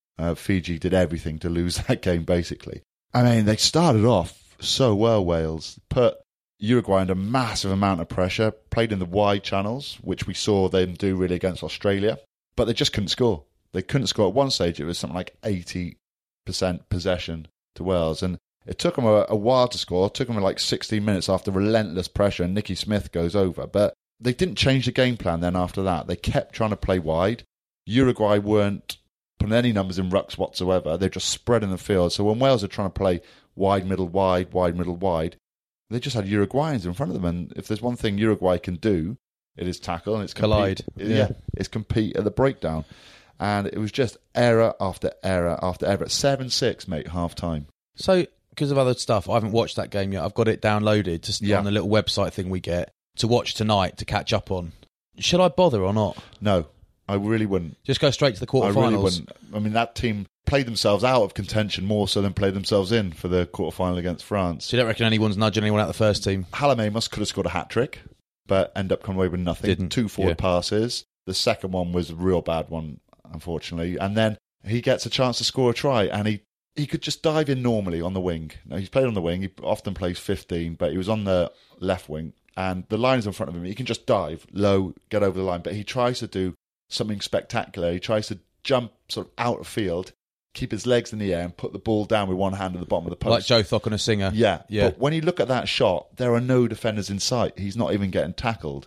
Fiji did everything to lose that game, basically. I mean, they started off so well, Wales. Put Uruguay under a massive amount of pressure, played in the wide channels, which we saw them do really against Australia. But they just couldn't score. They couldn't score. At one stage, it was something like 80% possession to Wales. And it took them a while to score. It took them like 16 minutes after relentless pressure, and Nicky Smith goes over. But they didn't change the game plan then after that. They kept trying to play wide. Uruguay weren't putting any numbers in rucks whatsoever. They're just spreading the field. So when Wales are trying to play wide, middle, wide, middle, wide, they just had Uruguayans in front of them. And if there's one thing Uruguay can do, it is tackle and it's
collide.
It's compete at the breakdown. And it was just error after error after error. 7-6, mate, half time.
So, because of other stuff, I haven't watched that game yet. I've got it downloaded just on the little website thing we get to watch tonight to catch up on. Should I bother or not?
No, I really wouldn't.
Just go straight to the quarterfinals?
I really wouldn't. I mean, that team played themselves out of contention more so than played themselves in for the quarterfinal against France.
So you don't reckon anyone's nudging anyone out the first team?
Hallam Amos could have scored a hat-trick, but ended up coming away with nothing.
Didn't.
2 forward passes. The second one was a real bad one, unfortunately. And then he gets a chance to score a try, and he could just dive in normally on the wing. Now, he's played on the wing. He often plays 15, but he was on the left wing, and the line is in front of him. He can just dive low, get over the line, but he tries to do something spectacular. He tries to jump sort of out of field, keep his legs in the air, and put the ball down with one hand at the bottom of the post.
Like Joe Thock on a singer.
Yeah. But when you look at that shot, there are no defenders in sight. He's not even getting tackled.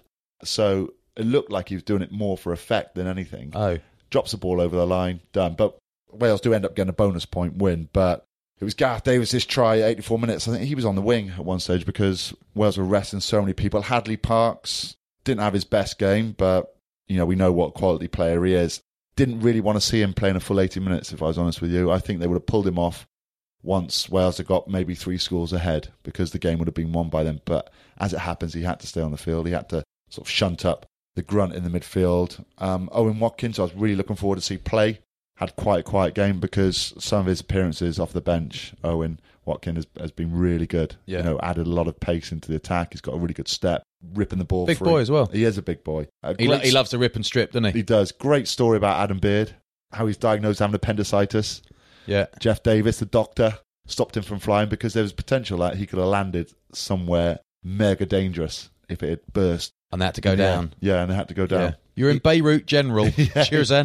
So it looked like he was doing it more for effect than anything.
Oh.
Drops the ball over the line, done. But Wales do end up getting a bonus point win. But it was Gareth Davies' try at 84 minutes. I think he was on the wing at one stage because Wales were resting so many people. Hadley Parks didn't have his best game, but you know, we know what quality player he is. Didn't really want to see him playing a full 80 minutes, if I was honest with you. I think they would have pulled him off once Wales had got maybe 3 scores ahead because the game would have been won by them. But as it happens, he had to stay on the field. He had to sort of shunt up the grunt in the midfield. Owen Watkins, I was really looking forward to see play. Had quite a quiet game because some of his appearances off the bench, Owen Watkins has been really good.
Yeah.
You know, added a lot of pace into the attack. He's got a really good step, ripping the ball
Big
free.
boy as well.
He is a big boy.
He loves to rip and strip, doesn't he?
He does. Great story about Adam Beard, how he's diagnosed having appendicitis.
Yeah.
Jeff Davis, the doctor, stopped him from flying because there was potential that he could have landed somewhere mega dangerous if it had burst.
And they had to go down.
Yeah, and they had to go down.
Yeah. You're in Beirut General.
Yeah.
Cheers, then.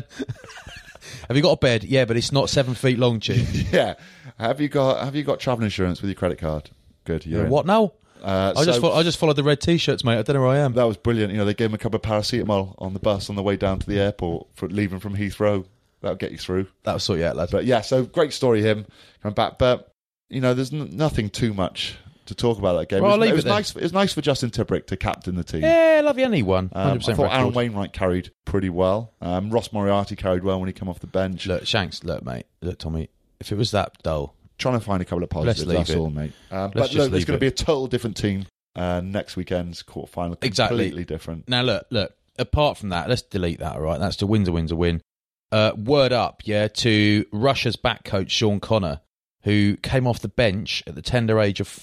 Have you got a bed? Yeah, but it's not 7 feet long, Chief.
Yeah. Have you got travel insurance with your credit card? Good. You're in.
What now?
I
just followed the red T-shirts, mate. I don't know where I am.
That was brilliant. You know, they gave him a couple of paracetamol on the bus on the way down to the airport for leaving from Heathrow. That'll get you through.
That'll sort you out, lad.
But yeah, so great story, him coming back. But you know, there's nothing too much to talk about that game.
Well,
it was nice. It was nice for Justin Tipperick to captain the team.
Yeah, love you, anyone. 100%
I thought
record.
Aaron Wainwright carried pretty well. Ross Moriarty carried well when he came off the bench.
Look, Shanks, mate. Look, Tommy, if it was that dull...
Trying to find a couple of positives, that's all, mate. But look, there's going to be a total different team next weekend's quarterfinal. Completely different.
Now, look, apart from that, let's delete that, all right? That's the win's a win. Word up, to Russia's back coach, Sean Connor, who came off the bench at the tender age of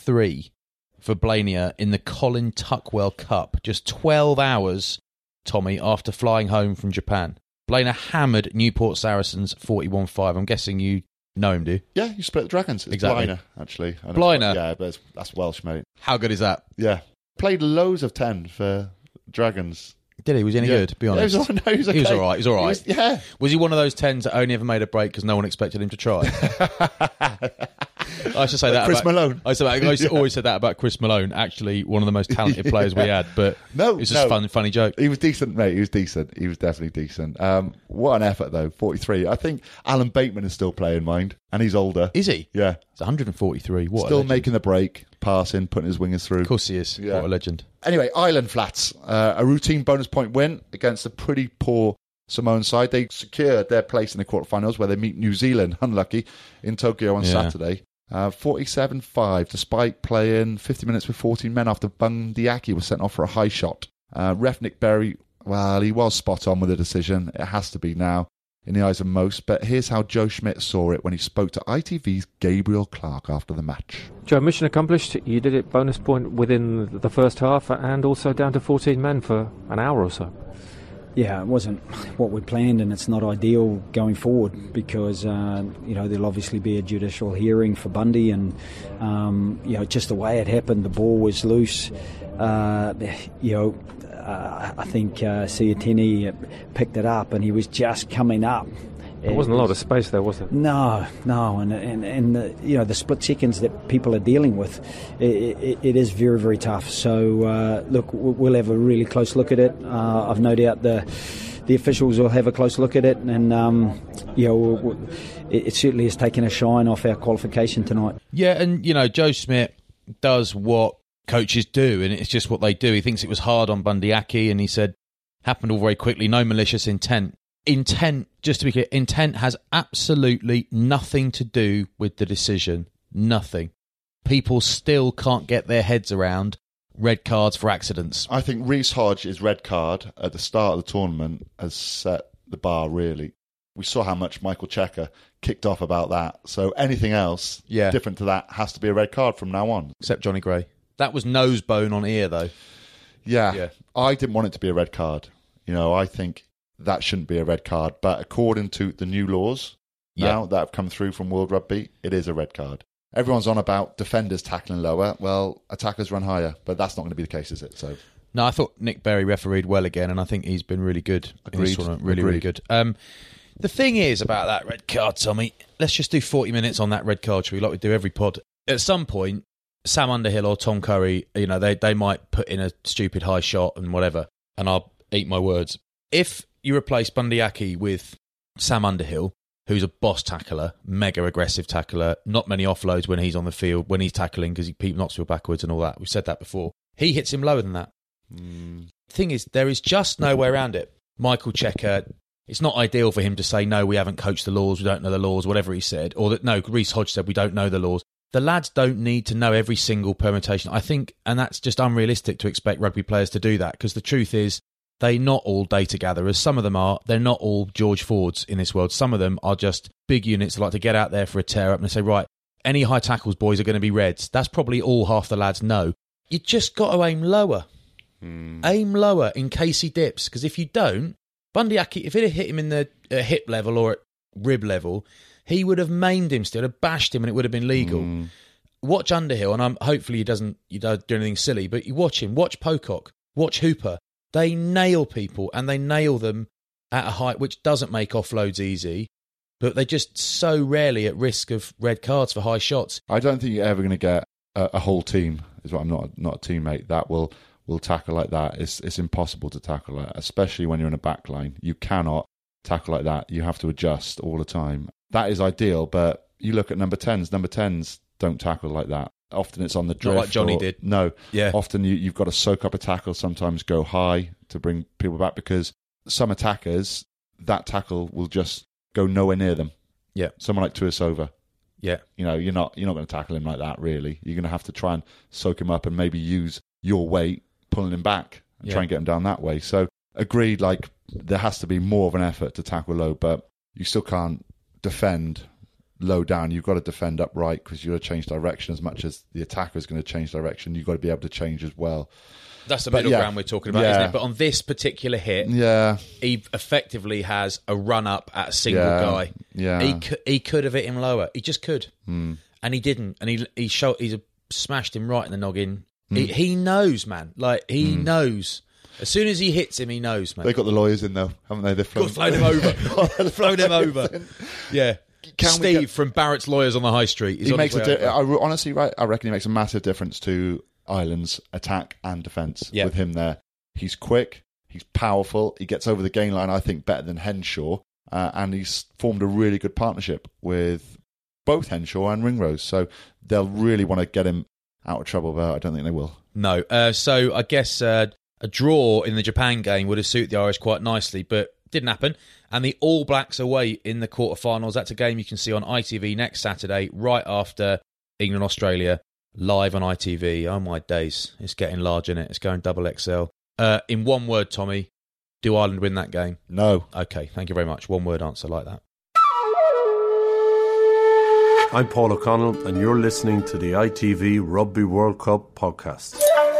43 for Blania in the Colin Tuckwell Cup, just 12 hours, Tommy, after flying home from Japan. Blania hammered Newport Saracens 41-5. I'm guessing you know him, do you?
Yeah, you split the Dragons. It's
exactly.
Blina, actually.
Blina?
Yeah, but that's Welsh, mate.
How good is that?
Yeah. Played loads of 10 for Dragons.
Did he? Was he any good? Be honest.
Yeah, he was okay.
He was all right. He was all right.
Yeah.
Was he one of those 10s that only ever made a break because no one expected him to try? I should say that
Chris
about
Malone.
I always said that about Chris Malone. Actually, one of the most talented players we had. But it's just a funny joke.
He was decent, mate. He was decent. He was definitely decent. What an effort, though. 43. I think Alan Bateman is still playing, mind, and he's older.
Is he?
Yeah.
It's 143. What?
Still making the break, passing, putting his wingers through.
Of course he is.
Yeah.
What a legend.
Anyway, Island Flats, a routine bonus point win against a pretty poor Samoan side. They secured their place in the quarterfinals where they meet New Zealand, unlucky, in Tokyo on Saturday. 47-5, despite playing 50 minutes with 14 men after Bundyaki was sent off for a high shot. Ref Nick Berry, well, he was spot on with the decision. It has to be now in the eyes of most. But here's how Joe Schmidt saw it when he spoke to ITV's Gabriel Clark after the match.
Joe, mission accomplished. You did it bonus point within the first half and also down to 14 men for an hour or so.
Yeah, it wasn't what we planned, and it's not ideal going forward because there'll obviously be a judicial hearing for Bundy, and just the way it happened, the ball was loose. I think Siatini picked it up, and he was just coming up.
There wasn't a lot of space there, was there?
No, and the split seconds that people are dealing with, it is very, very tough. So look, we'll have a really close look at it. I've no doubt the officials will have a close look at it, and it certainly has taken a shine off our qualification tonight.
Yeah, and Joe Schmidt does what coaches do, and it's just what they do. He thinks it was hard on Bundyaki, and he said happened all very quickly. No malicious intent. Intent, just to be clear, intent has absolutely nothing to do with the decision. Nothing. People still can't get their heads around red cards for accidents.
I think Reece Hodge's red card at the start of the tournament has set the bar, really. We saw how much Michael Cheika kicked off about that. So anything else different to that has to be a red card from now on.
Except Johnny Gray. That was nose bone on ear, though.
Yeah. I didn't want it to be a red card. I think that shouldn't be a red card. But according to the new laws now that have come through from World Rugby, it is a red card. Everyone's on about defenders tackling lower. Well, attackers run higher, but that's not going to be the case, is it? So,
no, I thought Nick Berry refereed well again, and I think he's been really good in this tournament. Really good. The thing is about that red card, Tommy, let's just do 40 minutes on that red card, shall we, like we do every pod. At some point, Sam Underhill or Tom Curry, they might put in a stupid high shot and whatever, and I'll eat my words. If you replace Bundyaki with Sam Underhill, who's a boss tackler, mega aggressive tackler, not many offloads when he's on the field, when he's tackling, because he knocks people backwards and all that. We've said that before. He hits him lower than that. Thing is, there is just no way around it. Michael Cheika, it's not ideal for him to say, no, we haven't coached the laws, we don't know the laws, whatever he said. Or that, no, Reece Hodge said, we don't know the laws. The lads don't need to know every single permutation. I think, and that's just unrealistic to expect rugby players to do that, because the truth is, they're not all data gatherers. Some of them are. They're not all George Fords in this world. Some of them are just big units that like to get out there for a tear up and say, right, any high tackles, boys, are going to be reds. That's probably all half the lads know. You just got to aim lower. Aim lower in case he dips. Because if you don't, Bundyaki, if it had hit him in the hip level or at rib level, he would have maimed him still, have bashed him, and it would have been legal. Watch Underhill, and hopefully he don't do anything silly, but you watch him. Watch Pocock. Watch Hooper. They nail people, and they nail them at a height which doesn't make offloads easy, but they're just so rarely at risk of red cards for high shots.
I don't think you're ever going to get a whole team, is what I'm not a teammate, that will tackle like that. It's impossible to tackle that, especially when you're in a back line. You cannot tackle like that. You have to adjust all the time. That is ideal, but you look at number 10s. Number 10s don't tackle like that. Often it's on the drift.
Not like Johnny did.
No.
Yeah.
Often you've got to soak up a tackle, sometimes go high to bring people back, because some attackers, that tackle will just go nowhere near them.
Yeah.
Someone like Tuisova.
Yeah.
You're not going to tackle him like that, really. You're going to have to try and soak him up and maybe use your weight, pulling him back and try and get him down that way. So agreed, there has to be more of an effort to tackle low, but you still can't defend low down. You've got to defend upright, because you've got to change direction as much as the attacker is going to change direction. You've got to be able to change as well.
That's the middle ground we're talking about, isn't it? But on this particular hit, he effectively has a run up at a single guy.
Yeah.
He could have hit him lower. He just could. And he didn't. And he smashed him right in the noggin. He knows, man. He knows. As soon as he hits him, he knows, mate.
They've got the lawyers in, though, haven't they? They've
flown him over. Flown him over. Yeah. Steve from Barrett's Lawyers on the High Street.
He makes honestly, right? I reckon he makes a massive difference to Ireland's attack and defence with him there. He's quick, he's powerful, he gets over the gain line, I think, better than Henshaw, and he's formed a really good partnership with both Henshaw and Ringrose, so they'll really want to get him out of trouble, but I don't think they will.
No, so I guess a draw in the Japan game would have suited the Irish quite nicely, but didn't happen. And the All Blacks away in the quarterfinals. That's a game you can see on ITV next Saturday, right after England-Australia, live on ITV. Oh my days, it's getting large, isn't it? It's going double XL. In one word, Tommy, do Ireland win that game?
No.
Okay, thank you very much. One word answer like that.
I'm Paul O'Connell, and you're listening to the ITV Rugby World Cup podcast.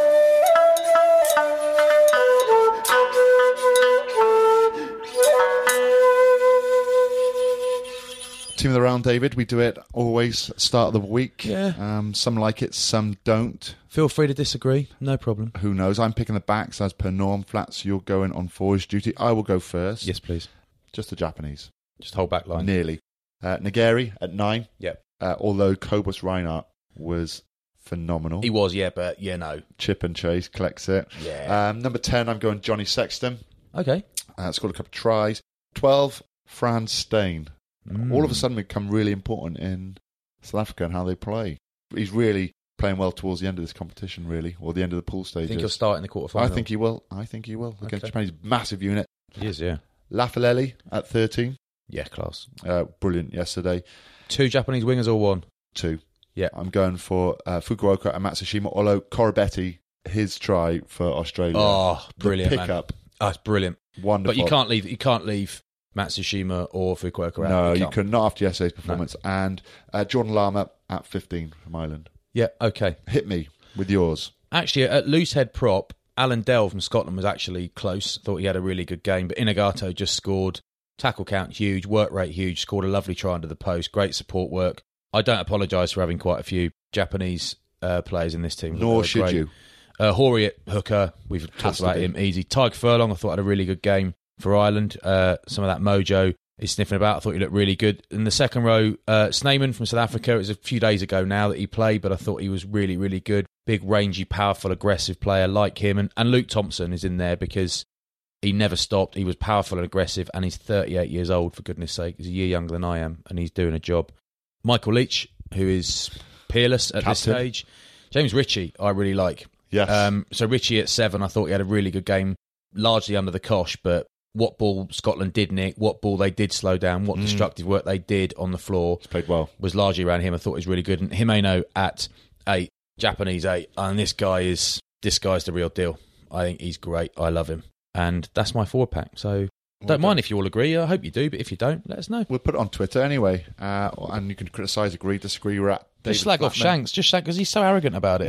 Team of the round, David. We do it always start of the week.
Yeah.
Some like it, some don't.
Feel free to disagree. No problem.
Who knows? I'm picking the backs as per norm. Flats, you're going on forwards duty. I will go first.
Yes, please.
Just the Japanese.
Just hold back line.
Nearly. Nageri at 9.
Yep.
Although Cobus Reinhardt was phenomenal.
He was, yeah, but no.
Chip and chase, collects it.
Yeah.
Number 10, I'm going Johnny Sexton.
Okay.
Scored a couple of tries. 12, Franz Steyn. All of a sudden become really important in South Africa and how they play. He's really playing well towards the end of this competition, really, or the end of the pool stages.
I think he'll start in the quarterfinal.
I think he will. Against Japan, he's a massive unit.
He is, yeah.
Lafalele at 13.
Yeah, class.
Brilliant yesterday.
2 Japanese wingers or 1?
2.
Yeah.
I'm going for Fukuoka and Matsushima, although Korobetti, his try for Australia.
Oh, brilliant,
pickup.
Oh, it's brilliant.
Wonderful.
But you can't leave Matsushima or Fukuoka out.
No, you could not after yesterday's performance. No. And Jordan Lama at 15 from Ireland.
Yeah, okay.
Hit me with yours.
Actually, at loose head prop, Alan Dell from Scotland was actually close. Thought he had a really good game, but Inagato just scored. Tackle count huge, work rate huge, scored a lovely try under the post, great support work. I don't apologise for having quite a few Japanese players in this team.
Nor should you.
Hori at hooker, we've talked about him, easy. Tyke Furlong, I thought had a really good game for Ireland. Some of that mojo is sniffing about. I thought he looked really good. In the second row, Snyman from South Africa, it was a few days ago now that he played, but I thought he was really, really good. Big, rangy, powerful, aggressive player like him. And Luke Thompson is in there because he never stopped. He was powerful and aggressive, and he's 38 years old, for goodness sake. He's a year younger than I am, and he's doing a job. Michael Leach, who is peerless at this stage. James Ritchie, I really like.
Yes.
So Ritchie at 7, I thought he had a really good game, largely under the cosh, but what ball Scotland did nick, what ball they did slow down, what destructive work they did on the floor.
He's played well.
Was largely around him. I thought he was really good. And Himeno at 8, Japanese 8, and this guy's the real deal. I think he's great. I love him. And that's my forward pack. So don't mind if you all agree. I hope you do, but if you don't, let us know.
We'll put it on Twitter anyway, and you can criticise, agree, disagree. We're at David
just slag
Flatman.
Off Shanks, just slag because he's so arrogant about it.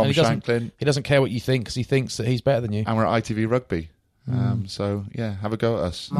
He doesn't care what you think because he thinks that he's better than you.
And we're at ITV Rugby. So yeah, have a go at us.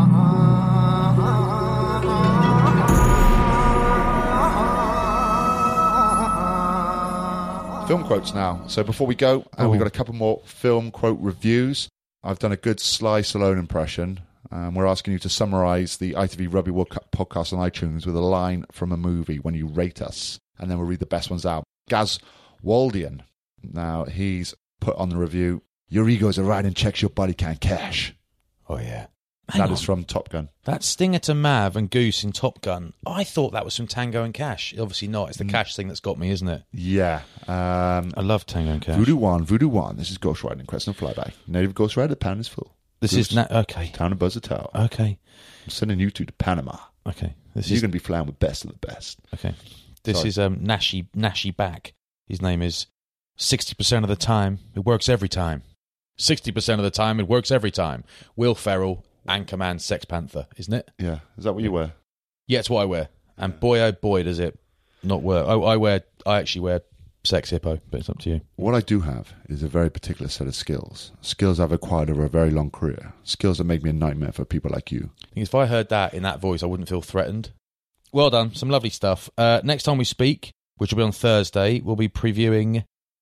Film quotes now. So before we go, we've got a couple more film quote reviews. I've done a good Sly Stallone impression. We're asking you to summarise the ITV Rugby World Cup podcast on iTunes with a line from a movie when you rate us. And then we'll read the best ones out. Gaz Waldian. Now, he's put on the review, your ego's a riding checks your body can't cash.
Oh, yeah.
That is from Top Gun.
That Stinger to Mav and Goose in Top Gun, I thought that was from Tango and Cash. Obviously not. It's the Cash thing that's got me, isn't it?
Yeah. I
love Tango and Cash.
Voodoo One. This is Ghost Riding, Crescent Flyby. Native Ghost Rider, the pan is full.
This
Goose,
is... okay.
Town of Buzzer Tower.
Okay.
I'm sending you two to Panama.
Okay.
You're going to be flying with best of the best.
Okay. This is Nashi Back. His name is 60% of the time, it works every time. 60% of the time, it works every time. Will Ferrell, Anchorman, Sex Panther, isn't it?
Yeah. Is that what you wear?
Yeah, it's what I wear. And boy, oh boy, does it not work. I actually wear Sex Hippo, but it's up to you.
What I do have is a very particular set of skills. Skills I've acquired over a very long career. Skills that make me a nightmare for people like you.
If I heard that in that voice, I wouldn't feel threatened. Well done. Some lovely stuff. Next time we speak, which will be on Thursday, we'll be previewing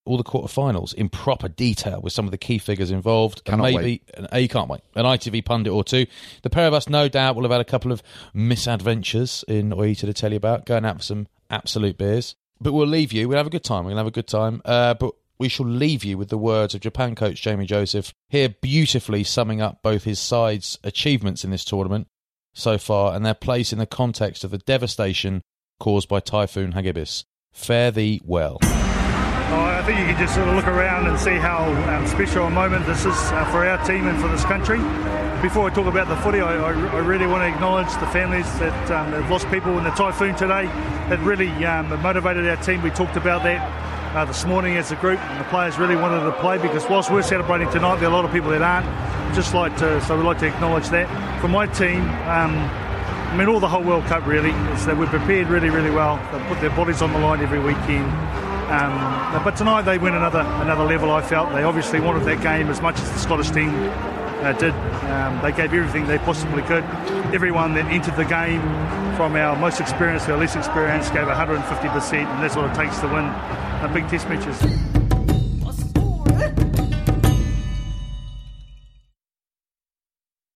all the quarterfinals in proper detail with some of the key figures involved.
You can't wait.
An ITV pundit or two. The pair of us, no doubt, will have had a couple of misadventures in Oita to tell you about, going out for some absolute beers. But we'll leave you. We'll have a good time. But we shall leave you with the words of Japan coach Jamie Joseph, here beautifully summing up both his side's achievements in this tournament so far and their place in the context of the devastation caused by Typhoon Hagibis. Fare thee well.
I think you can just sort of look around and see how special a moment this is for our team and for this country. Before I talk about the footy, I really want to acknowledge the families that have lost people in the typhoon today. It really motivated our team. We talked about that this morning as a group, and the players really wanted to play because whilst we're celebrating tonight, there are a lot of people that aren't. So we'd like to acknowledge that. For my team, all the whole World Cup really, is that we've prepared really, really well. They put their bodies on the line every weekend. But tonight they went another level, I felt. They obviously wanted that game as much as the Scottish team did. They gave everything they possibly could. Everyone that entered the game, from our most experienced to our least experienced, gave 150%, and that's what it takes to win big test matches.